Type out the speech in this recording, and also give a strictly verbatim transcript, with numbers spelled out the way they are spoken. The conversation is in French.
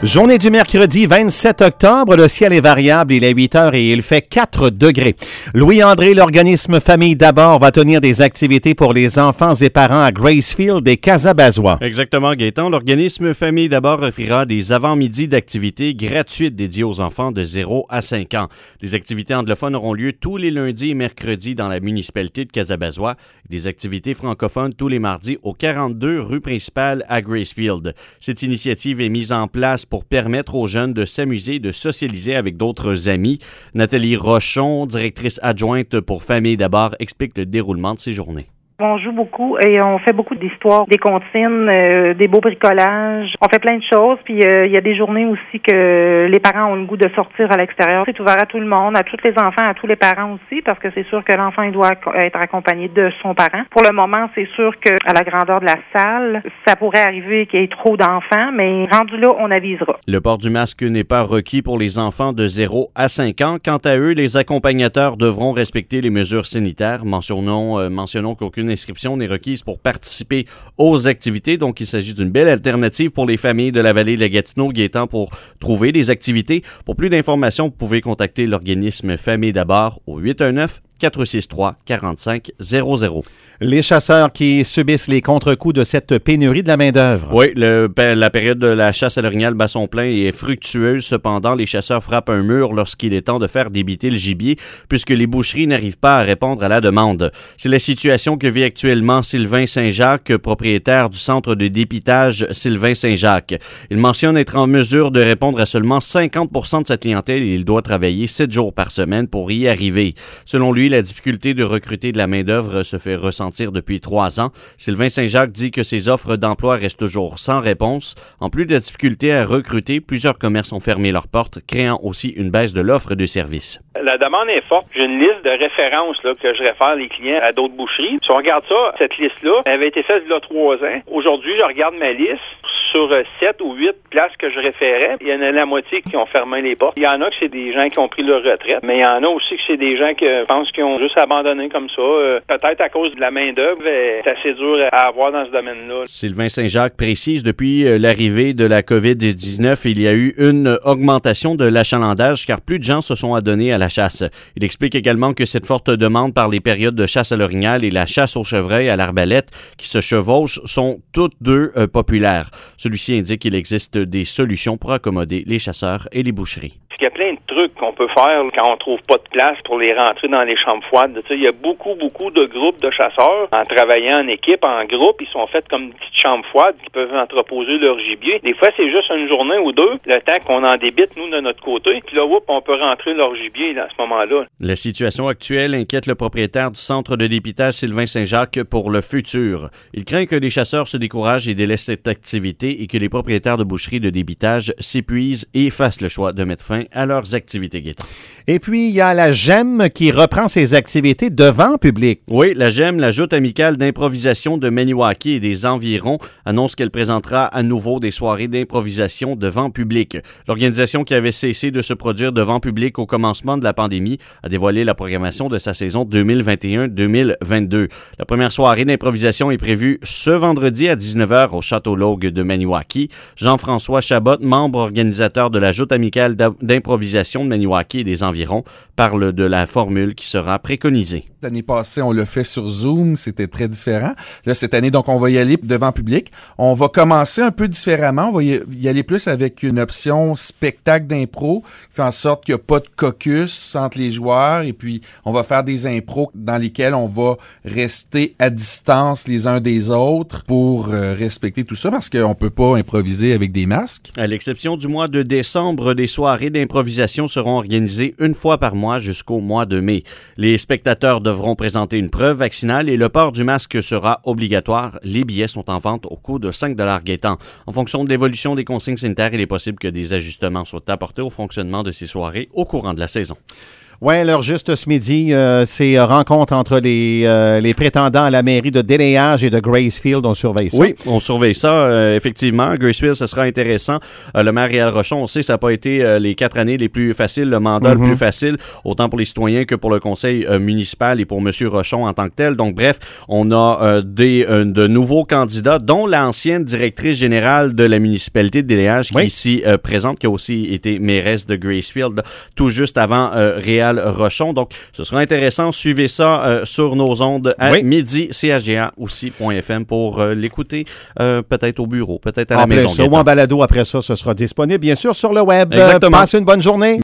Journée du mercredi vingt-sept octobre, le ciel est variable, il est huit heures et il fait quatre degrés. Louis-André, l'organisme Famille d'abord, va tenir des activités pour les enfants et parents à Gracefield et Casabazois. Exactement, Gaétan. L'organisme Famille d'abord offrira des avant-midi d'activités gratuites dédiées aux enfants de zéro à cinq ans. Les activités anglophones auront lieu tous les lundis et mercredis dans la municipalité de Casabazois. Des activités francophones tous les mardis au quarante-deux rue principale à Gracefield. Cette initiative est mise en place pour permettre aux jeunes de s'amuser et de socialiser avec d'autres amis. Nathalie Rochon, directrice adjointe pour Famille d'abord, explique le déroulement de ces journées. On joue beaucoup et on fait beaucoup d'histoires, des comptines, euh, des beaux bricolages. On fait plein de choses. Puis euh, il y a des journées aussi que les parents ont le goût de sortir à l'extérieur. C'est ouvert à tout le monde, à tous les enfants, à tous les parents aussi, parce que c'est sûr que l'enfant il doit être accompagné de son parent. Pour le moment, c'est sûr qu'à la grandeur de la salle, ça pourrait arriver qu'il y ait trop d'enfants, mais rendu là, on avisera. Le port du masque n'est pas requis pour les enfants de zéro à cinq ans. Quant à eux, les accompagnateurs devront respecter les mesures sanitaires. Mentionnons, euh, mentionnons qu'aucune inscription n'est requise pour participer aux activités. Donc, il s'agit d'une belle alternative pour les familles de la vallée de la Gatineau, Gaétan, pour trouver des activités. Pour plus d'informations, vous pouvez contacter l'organisme Famille d'abord au huit un neuf, quatre six trois, quatre cinq zéro zéro. Les chasseurs qui subissent les contre-coups de cette pénurie de la main-d'œuvre. Oui, le, la période de la chasse à l'orignal basson plein est fructueuse. Cependant, les chasseurs frappent un mur lorsqu'il est temps de faire débiter le gibier, puisque les boucheries n'arrivent pas à répondre à la demande. C'est la situation que vit actuellement Sylvain Saint-Jacques, propriétaire du centre de dépitage Sylvain Saint-Jacques. Il mentionne être en mesure de répondre à seulement cinquante pour cent de sa clientèle et il doit travailler sept jours par semaine pour y arriver. Selon lui, la difficulté de recruter de la main-d'œuvre se fait ressentir depuis trois ans. Sylvain Saint-Jacques dit que ses offres d'emploi restent toujours sans réponse. En plus de la difficulté à recruter, plusieurs commerces ont fermé leurs portes, créant aussi une baisse de l'offre de services. La demande est forte. J'ai une liste de références là, que je réfère les clients à d'autres boucheries. Si on regarde ça, cette liste-là elle avait été faite il y a trois ans. Aujourd'hui, je regarde ma liste. Sur sept ou huit places que je référais, il y en a la moitié qui ont fermé les portes. Il y en a que c'est des gens qui ont pris leur retraite, mais il y en a aussi que c'est des gens qui pensent qu'ils ont juste abandonné comme ça. Euh, peut-être à cause de la main-d'œuvre, c'est assez dur à avoir dans ce domaine-là. Sylvain Saint-Jacques précise, depuis l'arrivée de la covid dix-neuf, il y a eu une augmentation de l'achalandage car plus de gens se sont adonnés à la chasse. Il explique également que cette forte demande par les périodes de chasse à l'orignal et la chasse au chevreuil à l'arbalète qui se chevauchent sont toutes deux euh, populaires. Celui-ci indique qu'il existe des solutions pour accommoder les chasseurs et les boucheries. Il y a plein de trucs qu'on peut faire quand on trouve pas de place pour les rentrer dans les chambres froides. Tu sais, il y a beaucoup, beaucoup de groupes de chasseurs. En travaillant en équipe, en groupe, ils sont faits comme des petites chambres froides qui peuvent entreposer leur gibier. Des fois, c'est juste une journée ou deux, le temps qu'on en débite, nous, de notre côté. Puis là, whoop, on peut rentrer leur gibier là, à ce moment-là. La situation actuelle inquiète le propriétaire du centre de dépitage Sylvain Saint-Jacques pour le futur. Il craint que les chasseurs se découragent et délaissent cette activité et que les propriétaires de boucheries de dépitage s'épuisent et fassent le choix de mettre fin à leurs activités, Gaétan. Et puis, il y a la GEM qui reprend ses activités devant public. Oui, la GEM, la Joute amicale d'improvisation de Maniwaki et des environs, annonce qu'elle présentera à nouveau des soirées d'improvisation devant public. L'organisation qui avait cessé de se produire devant public au commencement de la pandémie a dévoilé la programmation de sa saison deux mille vingt et un deux mille vingt-deux. La première soirée d'improvisation est prévue ce vendredi à dix-neuf heures au Château Logue de Maniwaki. Jean-François Chabot, membre organisateur de la Joute amicale d'improvisation de Maniwaki et des environs, parle de la formule qui sera préconisée. L'année passée, on l'a fait sur Zoom, c'était très différent. Là, cette année, donc, on va y aller devant public. On va commencer un peu différemment. On va y aller plus avec une option spectacle d'impro qui fait en sorte qu'il n'y a pas de caucus entre les joueurs et puis on va faire des impros dans lesquels on va rester à distance les uns des autres pour euh, respecter tout ça parce qu'on peut pas improviser avec des masques. À l'exception du mois de décembre, des soirées d'improvisation seront organisées une fois par mois jusqu'au mois de mai. Les spectateurs devront présenter une preuve vaccinale et le port du masque sera obligatoire. Les billets sont en vente au coût de cinq dollars Gaétan. En fonction de l'évolution des consignes sanitaires, il est possible que des ajustements soient apportés au fonctionnement de ces soirées au courant de la saison. Oui, l'heure juste ce midi, euh, c'est rencontre entre les, euh, les prétendants à la mairie de Déléage et de Gracefield. On surveille ça. Oui, on surveille ça, euh, effectivement. Gracefield, ce sera intéressant. Euh, le maire Réal Rochon, on sait, ça n'a pas été euh, les quatre années les plus faciles, le mandat mm-hmm. le plus facile, autant pour les citoyens que pour le conseil euh, municipal et pour M. Rochon en tant que tel. Donc, bref, on a euh, des, euh, de nouveaux candidats, dont l'ancienne directrice générale de la municipalité de Déléage, oui. qui est ici euh, présente, qui a aussi été mairesse de Gracefield, tout juste avant euh, Réal Rochon. Donc, ce sera intéressant. Suivez ça euh, sur nos ondes à oui. midi, C H G A aussi point F M pour euh, l'écouter euh, peut-être au bureau, peut-être à la après maison. Ça, ou en balado après ça, ce sera disponible, bien sûr, sur le web. Exactement. Euh, passez une bonne journée.